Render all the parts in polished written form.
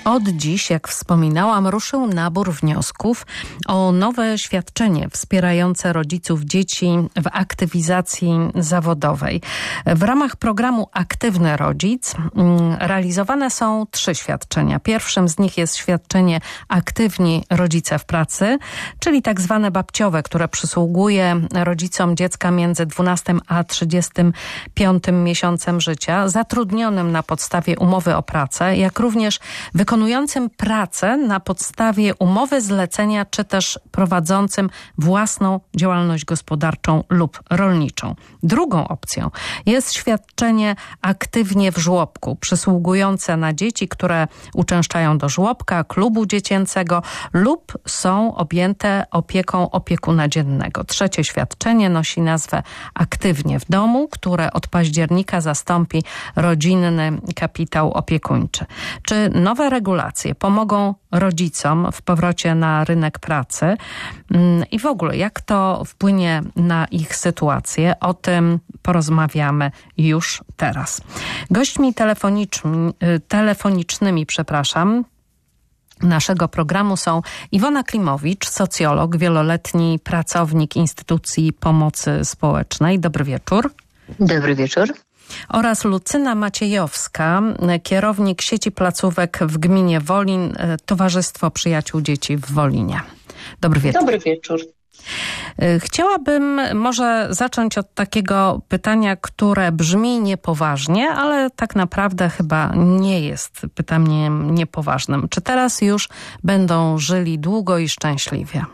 Od dziś, jak wspominałam, ruszył nabór wniosków o nowe świadczenie wspierające rodziców dzieci w aktywizacji zawodowej. W ramach programu Aktywny Rodzic realizowane są 3 świadczenia. Pierwszym z nich jest świadczenie Aktywni Rodzice w Pracy, czyli tak zwane babciowe, które przysługuje rodzicom dziecka między 12 a 35 miesiącem życia, zatrudnionym na podstawie umowy o pracę, jak również wykonującym pracę na podstawie umowy zlecenia, czy też prowadzącym własną działalność gospodarczą lub rolniczą. Drugą opcją jest świadczenie Aktywnie w żłobku, przysługujące na dzieci, które uczęszczają do żłobka, klubu dziecięcego lub są objęte opieką opiekuna dziennego. Trzecie świadczenie nosi nazwę Aktywnie w domu, które od października zastąpi rodzinny kapitał opiekuńczy. Czy nowe regulacje pomogą rodzicom w powrocie na rynek pracy i w ogóle jak to wpłynie na ich sytuację? O tym porozmawiamy już teraz. Gośćmi telefonicznymi naszego programu są Iwona Klimowicz, socjolog, wieloletni pracownik Instytucji Pomocy Społecznej. Dobry wieczór. Dobry wieczór. Oraz Lucyna Maciejowska, kierownik sieci placówek w gminie Wolin, Towarzystwo Przyjaciół Dzieci w Wolinie. Dobry wieczór. Dobry wieczór. Chciałabym może zacząć od takiego pytania, które brzmi niepoważnie, ale tak naprawdę chyba nie jest pytaniem niepoważnym. Czy teraz już będą żyli długo i szczęśliwie?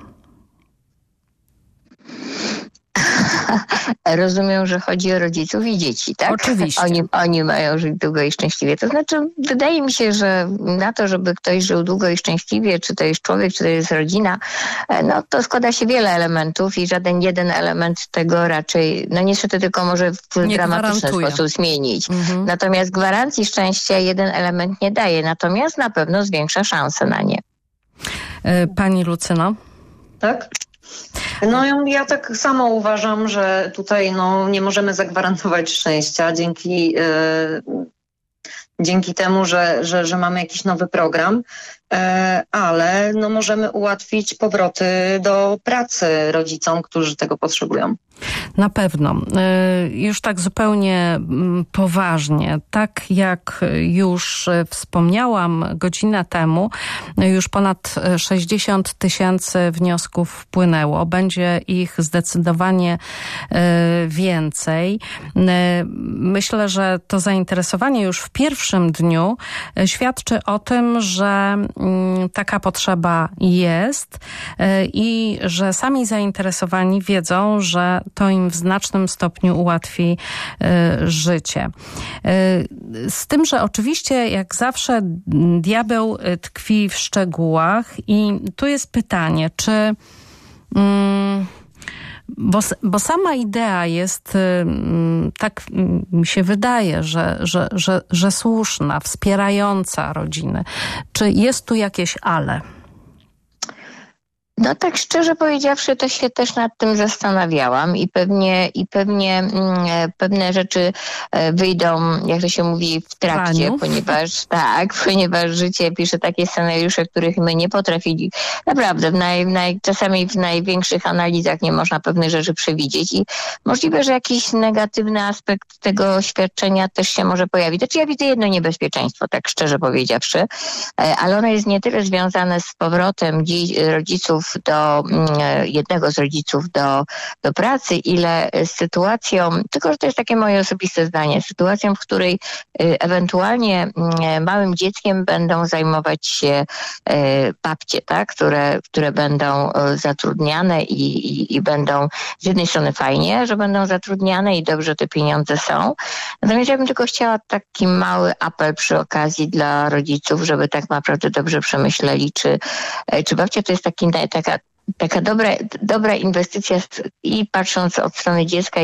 Rozumiem, że chodzi o rodziców i dzieci, tak? Oczywiście. Oni mają żyć długo i szczęśliwie. To znaczy, wydaje mi się, że na to, żeby ktoś żył długo i szczęśliwie, czy to jest człowiek, czy to jest rodzina, no to składa się wiele elementów i żaden jeden element tego raczej, no niestety tylko może w dramatyczny sposób zmienić. Natomiast gwarancji szczęścia jeden element nie daje, natomiast na pewno zwiększa szanse na nie. Pani Lucyno? Tak? No ja tak samo uważam, że tutaj nie możemy zagwarantować szczęścia dzięki temu, że mamy jakiś nowy program, ale możemy ułatwić powroty do pracy rodzicom, którzy tego potrzebują. Na pewno. Już tak zupełnie poważnie, tak jak już wspomniałam godzinę temu, już ponad 60 000 wniosków wpłynęło. Będzie ich zdecydowanie więcej. Myślę, że to zainteresowanie już w pierwszym dniu świadczy o tym, że taka potrzeba jest i że sami zainteresowani wiedzą, że to im w znacznym stopniu ułatwi życie. Z tym, że oczywiście jak zawsze diabeł tkwi w szczegółach i tu jest pytanie, czy bo sama idea jest, tak mi się wydaje, że słuszna, wspierająca rodziny. Czy jest tu jakieś ale? No tak szczerze powiedziawszy, to się też nad tym zastanawiałam i pewnie pewne rzeczy wyjdą, jak to się mówi, w trakcie, ponieważ życie pisze takie scenariusze, których my nie potrafili. Naprawdę, czasami w największych analizach nie można pewnych rzeczy przewidzieć i możliwe, że jakiś negatywny aspekt tego świadczenia też się może pojawić. Znaczy ja widzę jedno niebezpieczeństwo, tak szczerze powiedziawszy, ale ono jest nie tyle związane z powrotem jednego z rodziców do pracy, ile z sytuacją, tylko że to jest takie moje osobiste zdanie, sytuacją, w której ewentualnie małym dzieckiem będą zajmować się babcie, tak? które będą zatrudniane i będą z jednej strony fajnie, że będą zatrudniane i dobrze te pieniądze są. Natomiast ja bym tylko chciała taki mały apel przy okazji dla rodziców, żeby tak naprawdę dobrze przemyśleli, czy babcia to jest taka taka dobra inwestycja i patrząc od strony dziecka i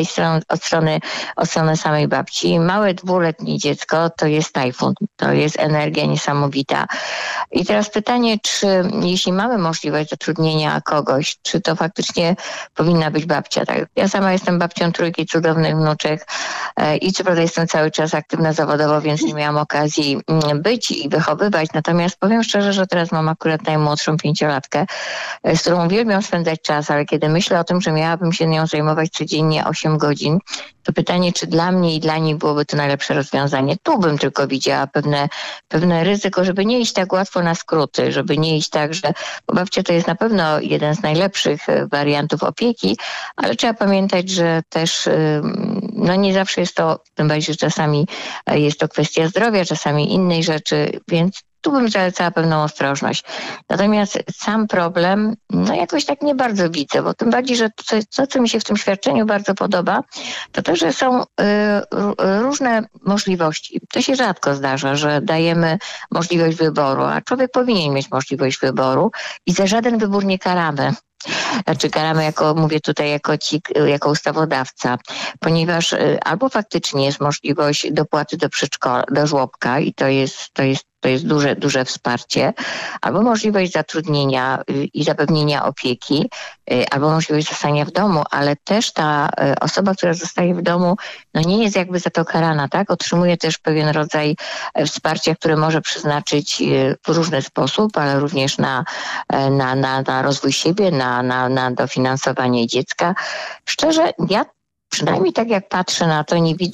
od strony samej babci. Małe 2-letnie dziecko to jest tajfun, to jest energia niesamowita. I teraz pytanie, czy jeśli mamy możliwość zatrudnienia kogoś, czy to faktycznie powinna być babcia? Tak? Ja sama jestem babcią 3 cudownych wnuczek i co prawda jestem cały czas aktywna zawodowo, więc nie miałam okazji być i wychowywać. Natomiast powiem szczerze, że teraz mam akurat najmłodszą 5-latkę, z którą uwielbiam spędzać czas, ale kiedy myślę o tym, że miałabym się nią zajmować codziennie 8 godzin, to pytanie, czy dla mnie i dla niej byłoby to najlepsze rozwiązanie. Tu bym tylko widziała pewne ryzyko, żeby nie iść tak łatwo na skróty, żeby nie iść tak, że bo babcia to jest na pewno jeden z najlepszych wariantów opieki, ale trzeba pamiętać, że też no nie zawsze jest to, tym bardziej, że czasami jest to kwestia zdrowia, czasami innej rzeczy, więc tu bym zalecała pewną ostrożność. Natomiast sam problem, no jakoś tak nie bardzo widzę, bo tym bardziej, że to, co mi się w tym świadczeniu bardzo podoba, to, że są różne możliwości. To się rzadko zdarza, że dajemy możliwość wyboru, a człowiek powinien mieć możliwość wyboru i za żaden wybór nie karamy. Znaczy karamy, mówię tutaj jako ustawodawca, ponieważ albo faktycznie jest możliwość dopłaty do żłobka i to jest duże wsparcie, albo możliwość zatrudnienia i zapewnienia opieki, albo możliwość zostania w domu, ale też ta osoba, która zostaje w domu, no nie jest jakby za to karana, tak? Otrzymuje też pewien rodzaj wsparcia, które może przeznaczyć w różny sposób, ale również na rozwój siebie, na dofinansowanie dziecka. Szczerze, ja przynajmniej tak jak patrzę na to,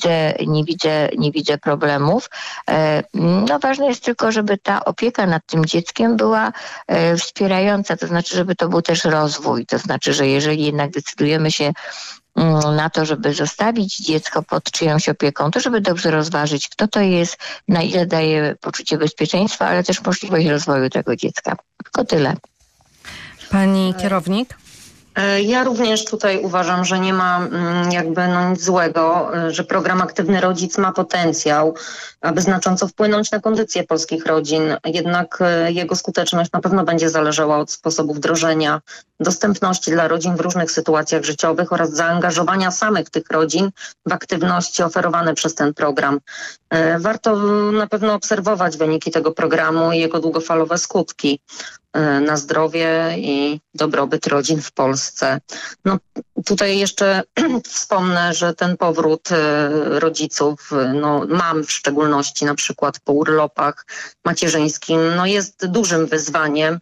nie widzę problemów. No ważne jest tylko, żeby ta opieka nad tym dzieckiem była wspierająca, to znaczy, żeby to był też rozwój. To znaczy, że jeżeli jednak decydujemy się na to, żeby zostawić dziecko pod czyjąś opieką, to żeby dobrze rozważyć, kto to jest, na ile daje poczucie bezpieczeństwa, ale też możliwość rozwoju tego dziecka. Tylko tyle. Pani kierownik? Ja również tutaj uważam, że nie ma nic złego, że program Aktywny Rodzic ma potencjał, aby znacząco wpłynąć na kondycję polskich rodzin. Jednak jego skuteczność na pewno będzie zależała od sposobu wdrożenia, dostępności dla rodzin w różnych sytuacjach życiowych oraz zaangażowania samych tych rodzin w aktywności oferowane przez ten program. Warto na pewno obserwować wyniki tego programu i jego długofalowe skutki na zdrowie i dobrobyt rodzin w Polsce. No, tutaj jeszcze wspomnę, że ten powrót rodziców, mam w szczególności na przykład po urlopach macierzyńskim, jest dużym wyzwaniem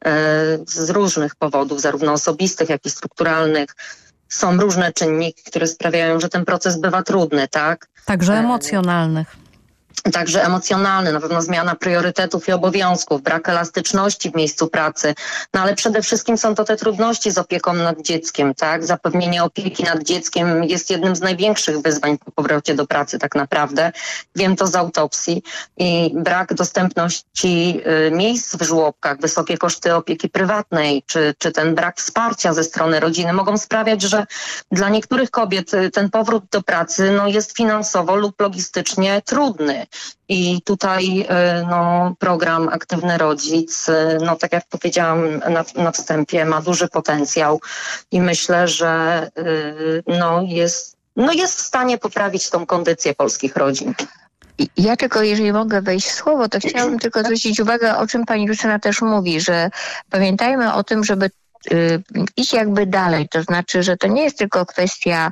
z różnych powodów, zarówno osobistych, jak i strukturalnych. Są różne czynniki, które sprawiają, że ten proces bywa trudny, tak? Także emocjonalnych. Także emocjonalny, na pewno zmiana priorytetów i obowiązków, brak elastyczności w miejscu pracy, ale przede wszystkim są to te trudności z opieką nad dzieckiem, tak? Zapewnienie opieki nad dzieckiem jest jednym z największych wyzwań po powrocie do pracy tak naprawdę. Wiem to z autopsji i brak dostępności miejsc w żłobkach, wysokie koszty opieki prywatnej, czy ten brak wsparcia ze strony rodziny mogą sprawiać, że dla niektórych kobiet ten powrót do pracy jest finansowo lub logistycznie trudny. I tutaj program Aktywny Rodzic, tak jak powiedziałam na wstępie, ma duży potencjał i myślę, że jest w stanie poprawić tą kondycję polskich rodzin. Ja tylko, jeżeli mogę wejść w słowo, to chciałabym tylko zwrócić uwagę, o czym pani Lucyna też mówi, że pamiętajmy o tym, żeby iść jakby dalej, to znaczy, że to nie jest tylko kwestia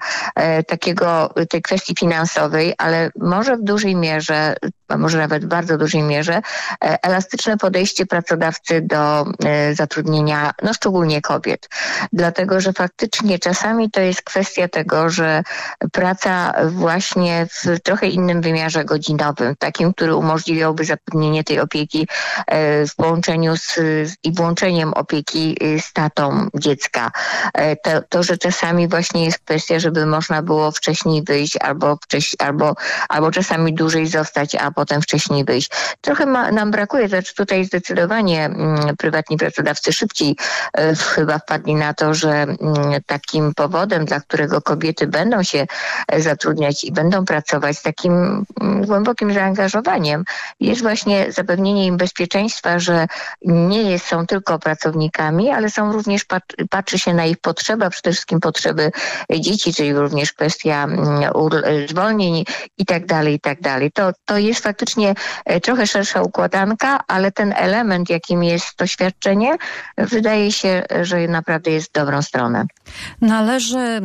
tej kwestii finansowej, ale może w dużej mierze, a może nawet w bardzo dużej mierze, elastyczne podejście pracodawcy do zatrudnienia, szczególnie kobiet. Dlatego, że faktycznie czasami to jest kwestia tego, że praca właśnie w trochę innym wymiarze godzinowym, takim, który umożliwiałby zapewnienie tej opieki w połączeniu i włączeniem opieki z tatą dziecka. To, że czasami właśnie jest kwestia, żeby można było wcześniej wyjść albo czasami dłużej zostać, a potem wcześniej wyjść. Trochę nam brakuje, znaczy tutaj zdecydowanie prywatni pracodawcy szybciej chyba wpadli na to, że takim powodem, dla którego kobiety będą się zatrudniać i będą pracować z takim głębokim zaangażowaniem, jest właśnie zapewnienie im bezpieczeństwa, że nie są tylko pracownikami, ale są również również patrzy się na ich potrzeby, a przede wszystkim potrzeby dzieci, czyli również kwestia zwolnień i tak dalej. To jest faktycznie trochę szersza układanka, ale ten element, jakim jest to świadczenie, wydaje się, że naprawdę jest w dobrą stronę. Należy,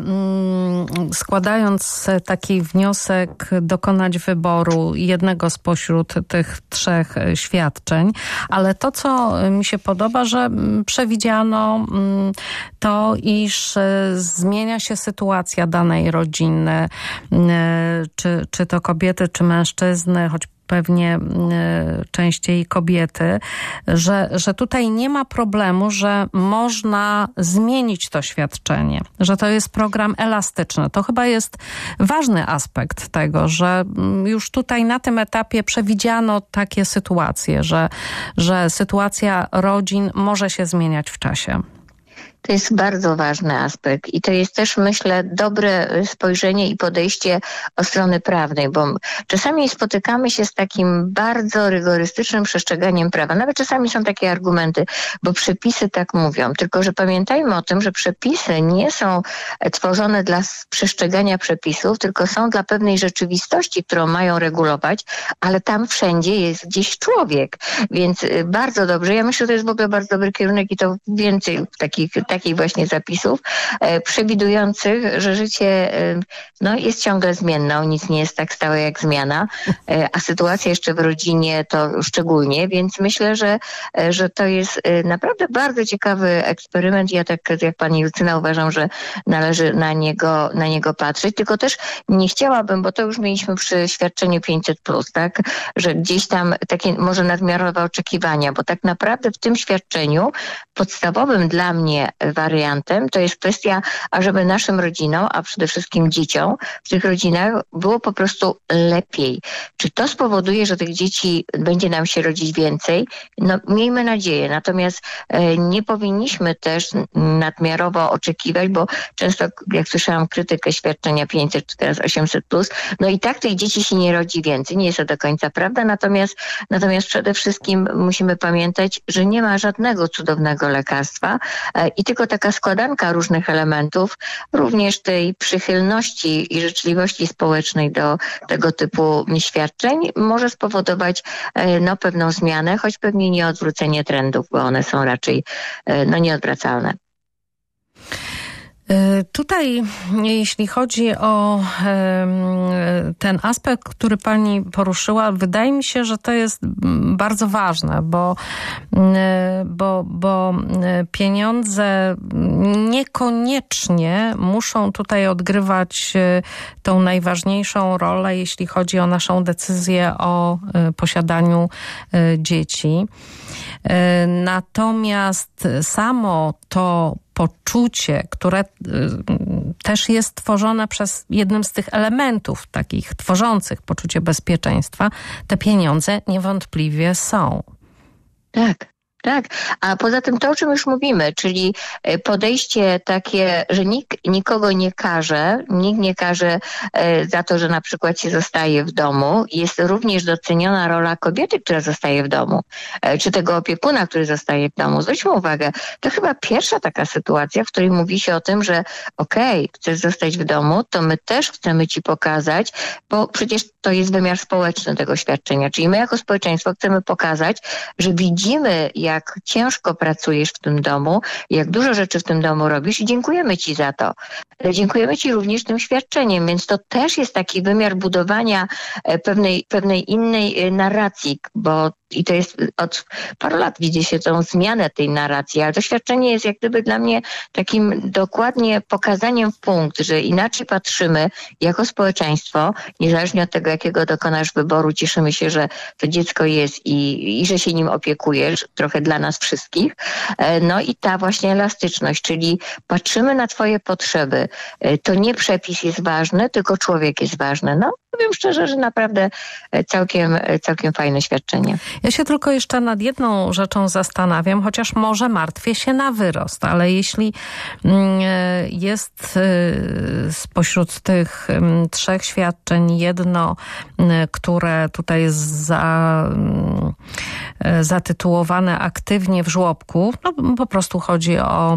składając taki wniosek, dokonać wyboru jednego spośród tych 3 świadczeń, ale to, co mi się podoba, że przewidziano to, iż zmienia się sytuacja danej rodziny, czy to kobiety, czy mężczyzny, choć pewnie częściej kobiety, że tutaj nie ma problemu, że można zmienić to świadczenie, że to jest program elastyczny. To chyba jest ważny aspekt tego, że już tutaj na tym etapie przewidziano takie sytuacje, że sytuacja rodzin może się zmieniać w czasie. To jest bardzo ważny aspekt i to jest też, myślę, dobre spojrzenie i podejście od strony prawnej, bo czasami spotykamy się z takim bardzo rygorystycznym przestrzeganiem prawa. Nawet czasami są takie argumenty, bo przepisy tak mówią. Tylko że pamiętajmy o tym, że przepisy nie są tworzone dla przestrzegania przepisów, tylko są dla pewnej rzeczywistości, którą mają regulować, ale tam wszędzie jest gdzieś człowiek. Więc bardzo dobrze. Ja myślę, że to jest w ogóle bardzo dobry kierunek i to więcej takich właśnie zapisów przewidujących, że życie jest ciągle zmienne, nic nie jest tak stałe jak zmiana, a sytuacja jeszcze w rodzinie to szczególnie, więc myślę, że to jest naprawdę bardzo ciekawy eksperyment. Ja tak jak pani Lucyna uważam, że należy na niego patrzeć, tylko też nie chciałabym, bo to już mieliśmy przy świadczeniu 500+, tak, że gdzieś tam takie może nadmiarowe oczekiwania, bo tak naprawdę w tym świadczeniu podstawowym dla mnie wariantem to jest kwestia, ażeby naszym rodzinom, a przede wszystkim dzieciom w tych rodzinach było po prostu lepiej. Czy to spowoduje, że tych dzieci będzie nam się rodzić więcej? No miejmy nadzieję. Natomiast nie powinniśmy też nadmiarowo oczekiwać, bo często jak słyszałam krytykę świadczenia 500 czy teraz 800+, no i tak tych dzieci się nie rodzi więcej. Nie jest to do końca prawda. Natomiast przede wszystkim musimy pamiętać, że nie ma żadnego cudownego lekarstwa i tylko taka składanka różnych elementów, również tej przychylności i życzliwości społecznej do tego typu świadczeń może spowodować pewną zmianę, choć pewnie nie odwrócenie trendów, bo one są raczej nieodwracalne. Tutaj, jeśli chodzi o ten aspekt, który pani poruszyła, wydaje mi się, że to jest bardzo ważne, bo pieniądze niekoniecznie muszą tutaj odgrywać tą najważniejszą rolę, jeśli chodzi o naszą decyzję o posiadaniu dzieci. Natomiast samo to poczucie, które też jest tworzone przez jednym z tych elementów takich tworzących poczucie bezpieczeństwa, te pieniądze niewątpliwie są. Tak, a poza tym to, o czym już mówimy, czyli podejście takie, że nikt nikogo nie karze, nikt nie karze za to, że na przykład się zostaje w domu. Jest również doceniona rola kobiety, która zostaje w domu, czy tego opiekuna, który zostaje w domu. Zwróćmy uwagę, to chyba pierwsza taka sytuacja, w której mówi się o tym, że chcesz zostać w domu, to my też chcemy ci pokazać, bo przecież to jest wymiar społeczny tego świadczenia, czyli my jako społeczeństwo chcemy pokazać, że widzimy, jak ciężko pracujesz w tym domu, jak dużo rzeczy w tym domu robisz i dziękujemy ci za to. Dziękujemy ci również tym świadczeniem, więc to też jest taki wymiar budowania pewnej innej narracji, i to jest od paru lat widzi się tą zmianę tej narracji, ale to świadczenie jest jak gdyby dla mnie takim dokładnie pokazaniem w punkt, że inaczej patrzymy jako społeczeństwo, niezależnie od tego, jakiego dokonasz wyboru, cieszymy się, że to dziecko jest i że się nim opiekujesz, trochę dla nas wszystkich. No i ta właśnie elastyczność, czyli patrzymy na twoje potrzeby. To nie przepis jest ważny, tylko człowiek jest ważny. No, powiem szczerze, że naprawdę całkiem fajne świadczenie. Ja się tylko jeszcze nad jedną rzeczą zastanawiam, chociaż może martwię się na wyrost, ale jeśli jest spośród tych 3 świadczeń jedno, które tutaj jest zatytułowane aktywnie w żłobku. No, po prostu chodzi o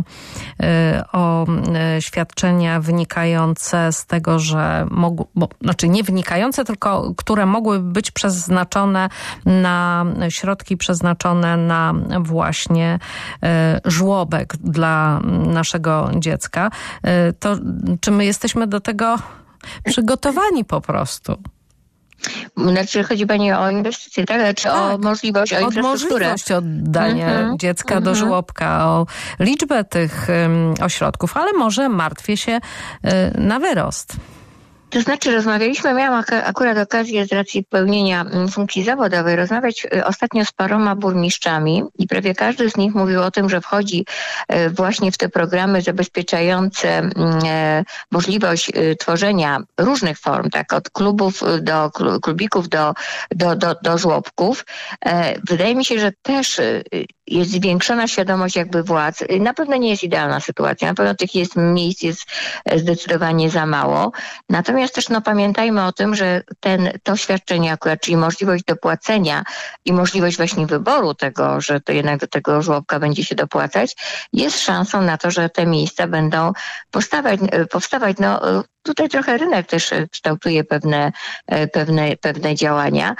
świadczenia wynikające z tego, że znaczy nie wynikające, tylko które mogły być przeznaczone na środki przeznaczone na właśnie żłobek dla naszego dziecka. To czy my jesteśmy do tego przygotowani po prostu? Znaczy chodzi pani o inwestycje, tak? Czy tak. O możliwość, o infrastrukturę? Możliwość oddania dziecka do żłobka, o liczbę tych ośrodków, ale może martwię się na wyrost. To znaczy miałam akurat okazję z racji pełnienia funkcji zawodowej rozmawiać ostatnio z paroma burmistrzami i prawie każdy z nich mówił o tym, że wchodzi właśnie w te programy zabezpieczające możliwość tworzenia różnych form, tak, od klubów do klubików do żłobków. Wydaje mi się, że też jest zwiększona świadomość jakby władz. Na pewno nie jest idealna sytuacja, na pewno tych miejsc jest zdecydowanie za mało. Natomiast też pamiętajmy o tym, że to świadczenie akurat, czyli możliwość dopłacenia i możliwość właśnie wyboru tego, że to jednak do tego żłobka będzie się dopłacać, jest szansą na to, że te miejsca będą powstawać. Tutaj trochę rynek też kształtuje pewne działania.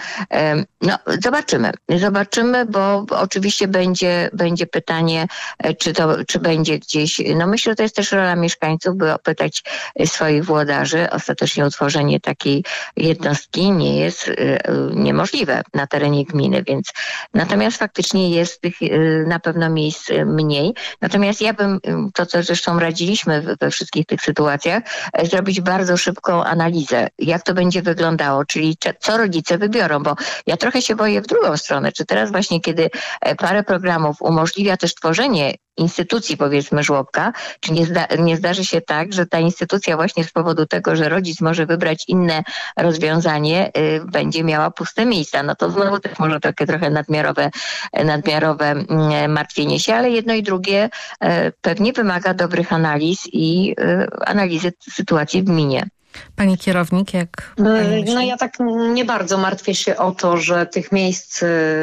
Zobaczymy, bo oczywiście będzie pytanie, czy będzie gdzieś, myślę, że to jest też rola mieszkańców, by opytać swoich włodarzy. Ostatecznie utworzenie takiej jednostki nie jest niemożliwe na terenie gminy, więc natomiast faktycznie jest tych na pewno miejsc mniej. Natomiast ja bym, to co zresztą radziliśmy we wszystkich tych sytuacjach, zrobić bardzo szybką analizę, jak to będzie wyglądało, czyli co rodzice wybiorą, bo ja trochę się boję w drugą stronę, czy teraz właśnie, kiedy parę programów umożliwia też tworzenie instytucji, powiedzmy, żłobka, czy nie zdarzy się tak, że ta instytucja właśnie z powodu tego, że rodzic może wybrać inne rozwiązanie, będzie miała puste miejsca. To znowu też może trochę nadmiarowe martwienie się, ale jedno i drugie pewnie wymaga dobrych analiz i analizy sytuacji w gminie. Pani kierownik, jak... Ja tak nie bardzo martwię się o to, że tych miejsc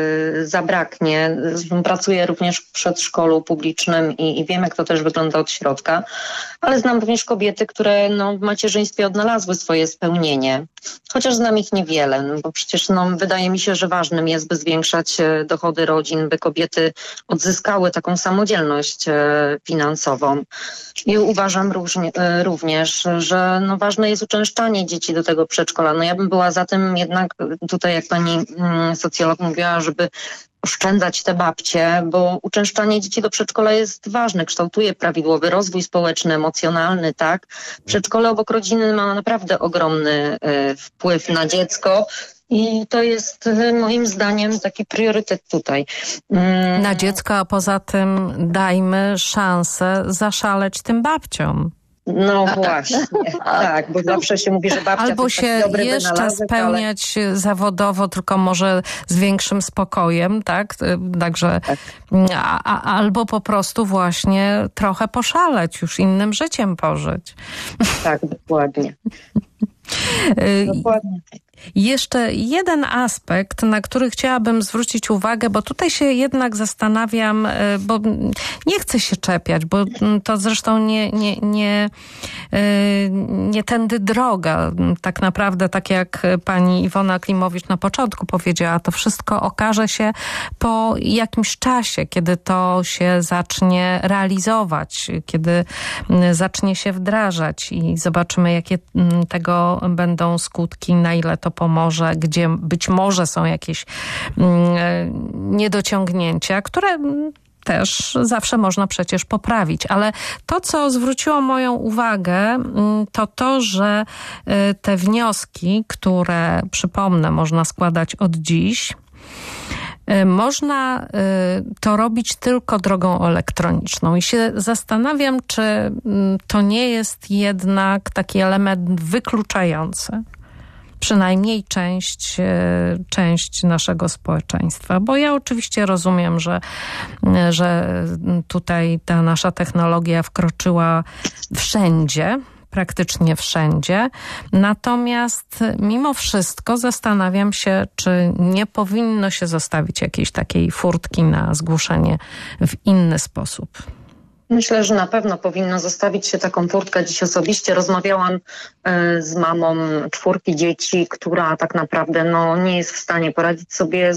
zabraknie. Pracuję również w przedszkolu publicznym i wiem, jak to też wygląda od środka, ale znam również kobiety, które w macierzyństwie odnalazły swoje spełnienie. Chociaż znam ich niewiele, bo przecież wydaje mi się, że ważnym jest, by zwiększać dochody rodzin, by kobiety odzyskały taką samodzielność finansową. I uważam również, że ważne jest uczęszczanie dzieci do tego przedszkola. Ja bym była za tym jednak tutaj, jak pani socjolog mówiła, żeby oszczędzać te babcie, bo uczęszczanie dzieci do przedszkola jest ważne, kształtuje prawidłowy rozwój społeczny, emocjonalny, tak? Przedszkole obok rodziny ma naprawdę ogromny wpływ na dziecko. I to jest moim zdaniem taki priorytet tutaj. Na dziecko, a poza tym dajmy szansę zaszaleć tym babciom. Właśnie, tak, bo zawsze się mówi, że babcia albo to się dobry jeszcze spełniać zawodowo, tylko może z większym spokojem, tak? Także tak. Albo po prostu właśnie trochę poszaleć, już innym życiem pożyć. Tak, dokładnie. Dokładnie. Jeszcze jeden aspekt, na który chciałabym zwrócić uwagę, bo tutaj się jednak zastanawiam, bo nie chcę się czepiać, bo to zresztą nie tędy droga. Tak naprawdę, tak jak pani Iwona Klimowicz na początku powiedziała, to wszystko okaże się po jakimś czasie, kiedy to się zacznie realizować, kiedy zacznie się wdrażać i zobaczymy, jakie tego będą skutki, na ile to pomoże, gdzie być może są jakieś niedociągnięcia, które też zawsze można przecież poprawić. Ale to, co zwróciło moją uwagę, to, że te wnioski, które, przypomnę, można składać od dziś, można to robić tylko drogą elektroniczną. I się zastanawiam, czy to nie jest jednak taki element wykluczający przynajmniej część naszego społeczeństwa. Bo ja oczywiście rozumiem, że tutaj ta nasza technologia wkroczyła wszędzie, praktycznie wszędzie. Natomiast mimo wszystko zastanawiam się, czy nie powinno się zostawić jakiejś takiej furtki na zgłoszenie w inny sposób. Myślę, że na pewno powinno zostawić się taką furtkę. Dziś osobiście rozmawiałam z mamą 4 dzieci, która tak naprawdę nie jest w stanie poradzić sobie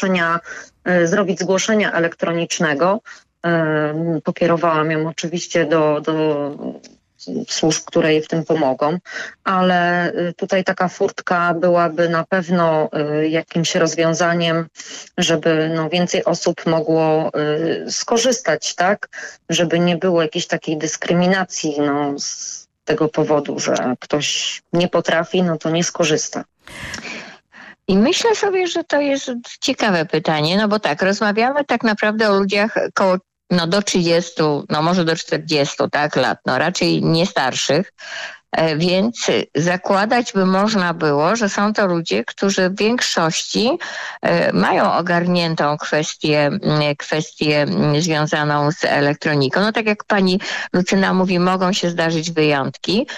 zrobić zgłoszenia elektronicznego. Pokierowałam ją oczywiście do służb, które jej w tym pomogą, ale tutaj taka furtka byłaby na pewno jakimś rozwiązaniem, żeby więcej osób mogło skorzystać, tak? Żeby nie było jakiejś takiej dyskryminacji z tego powodu, że ktoś nie potrafi, to nie skorzysta. I myślę sobie, że to jest ciekawe pytanie, bo tak, rozmawiamy tak naprawdę o ludziach koło do 30, może do 40 lat, raczej nie starszych, więc zakładać by można było, że są to ludzie, którzy w większości mają ogarniętą kwestię związaną z elektroniką. Tak jak pani Lucyna mówi, mogą się zdarzyć wyjątki,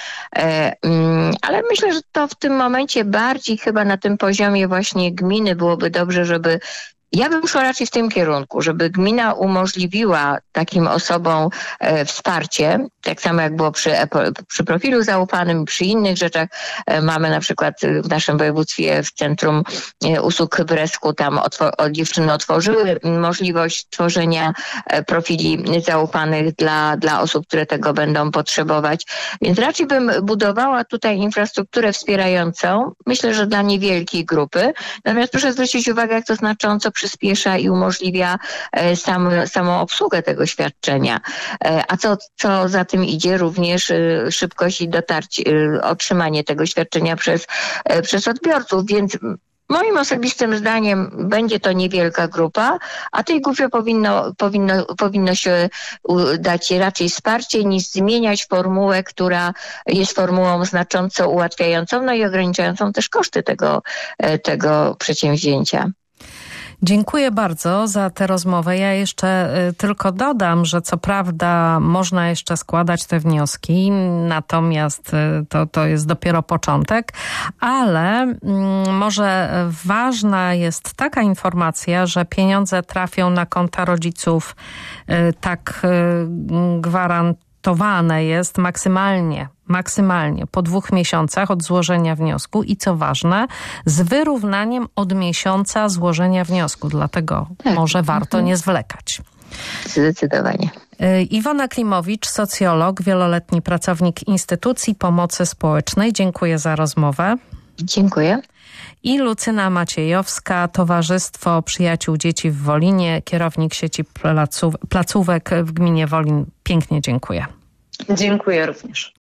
ale myślę, że to w tym momencie bardziej chyba na tym poziomie właśnie gminy byłoby dobrze, żeby ja bym szła raczej w tym kierunku, żeby gmina umożliwiła takim osobom wsparcie, tak samo jak było przy profilu zaufanym, przy innych rzeczach. Mamy na przykład w naszym województwie w Centrum Usług Bresku, tam dziewczyny otworzyły możliwość tworzenia profili zaufanych dla osób, które tego będą potrzebować. Więc raczej bym budowała tutaj infrastrukturę wspierającą, myślę, że dla niewielkiej grupy. Natomiast proszę zwrócić uwagę, jak to znacząco przyspiesza i umożliwia samą obsługę tego świadczenia. A co za tym idzie, również szybkość i otrzymanie tego świadczenia przez odbiorców, więc moim osobistym zdaniem będzie to niewielka grupa, a tej grupie powinno się dać raczej wsparcie niż zmieniać formułę, która jest formułą znacząco ułatwiającą, i ograniczającą też koszty tego przedsięwzięcia. Dziękuję bardzo za tę rozmowę. Ja jeszcze tylko dodam, że co prawda można jeszcze składać te wnioski, natomiast to jest dopiero początek, ale może ważna jest taka informacja, że pieniądze trafią na konta rodziców tak gwarantowane jest maksymalnie po 2 miesiącach od złożenia wniosku i co ważne, z wyrównaniem od miesiąca złożenia wniosku. Dlatego może warto nie zwlekać. Zdecydowanie. Iwona Klimowicz, socjolog, wieloletni pracownik Instytucji Pomocy Społecznej. Dziękuję za rozmowę. Dziękuję. I Lucyna Maciejowska, Towarzystwo Przyjaciół Dzieci w Wolinie, kierownik sieci placówek w gminie Wolin. Pięknie dziękuję. Dziękuję również.